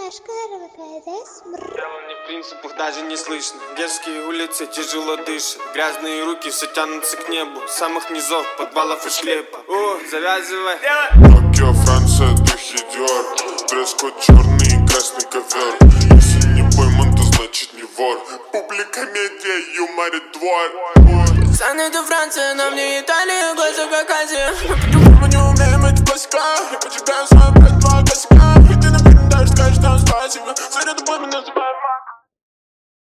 Дело не в принципах, даже не слышно. Дерзкие улицы тяжело дышат. Грязные руки все тянутся к небу. С самых низов, подвалов и склепа. Завязывай. Токио, Франция, духи Диор. Дресс-код черный и красный ковер. Если не пойман, то значит не вор. Публика, медиа, юморит двор. Пацаны, это Франция, нам не Италия, глаза как Азия. Мы не умеем, это классика. Я поджигаю свой брат, два косяка. И ты на мне даже скажешь нам спасибо.